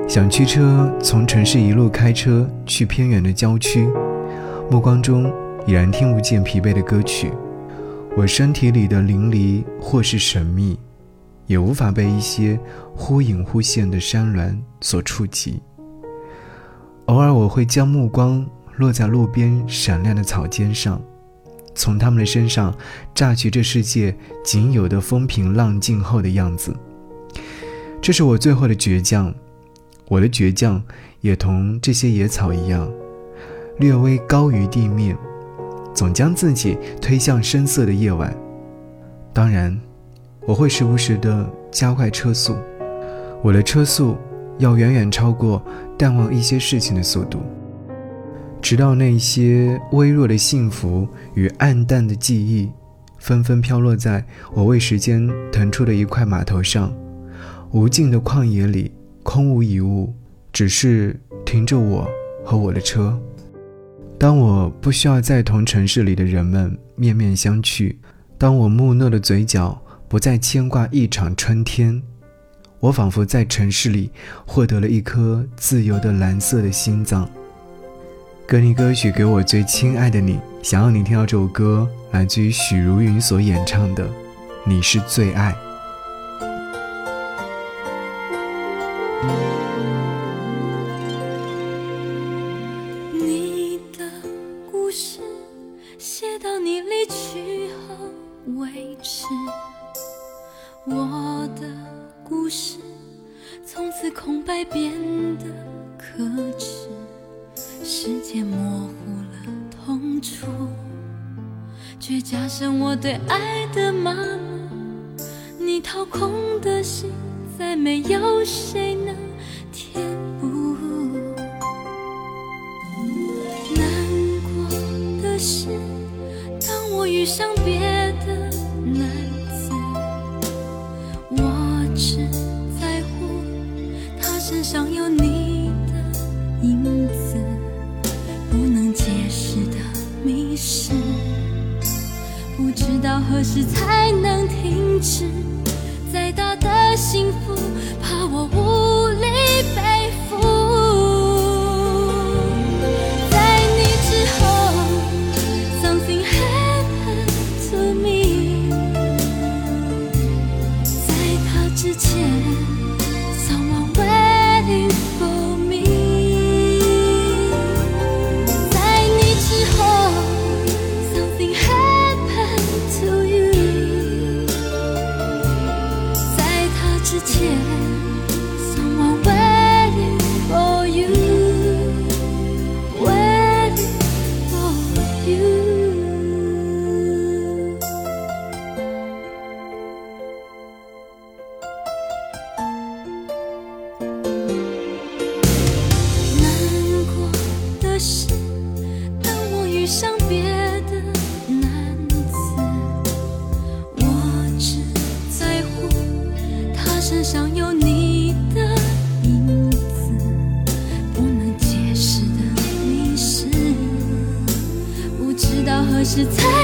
想驱车从城市一路开车去偏远的郊区，目光中已然听不见疲惫的歌曲。我身体里的淋漓或是神秘，也无法被一些忽隐忽现的山峦所触及。偶尔我会将目光落在路边闪亮的草尖上，从他们的身上榨取这世界仅有的风平浪静后的样子。这是我最后的倔强，我的倔强也同这些野草一样，略微高于地面，总将自己推向深色的夜晚。当然，我会时不时地加快车速，我的车速要远远超过淡忘一些事情的速度，直到那些微弱的幸福与暗淡的记忆纷纷飘落在我为时间腾出的一块码头上。无尽的旷野里空无一物，只是停着我和我的车。当我不需要再同城市里的人们面面相觑，当我木讷的嘴角不再牵挂一场春天，我仿佛在城市里获得了一颗自由的蓝色的心脏。歌尼歌曲给我最亲爱的你，想要你听到这首歌，来自于许茹芸所演唱的《你是最爱》。 你的故事写到你离去后为止，我的故事从此空白变得可耻，世界模糊了痛楚，却加深我对爱的麻木。你掏空的心，再没有谁能填补。难过的是，当我遇上别的男子，我只在乎他身上有你的影子，不能解释的迷失，不知道何时才能停止。再大的幸福，怕我无力背负。在你之后 ，something happened to me。在他之前 ，someone waiting for me。在你之后 ，something happened to you。之前 someone waiting for you, waiting for you。 难过的是，当我遇上别的男子，我只在乎身上有你的影子，不能解释的迷失，不知道何时才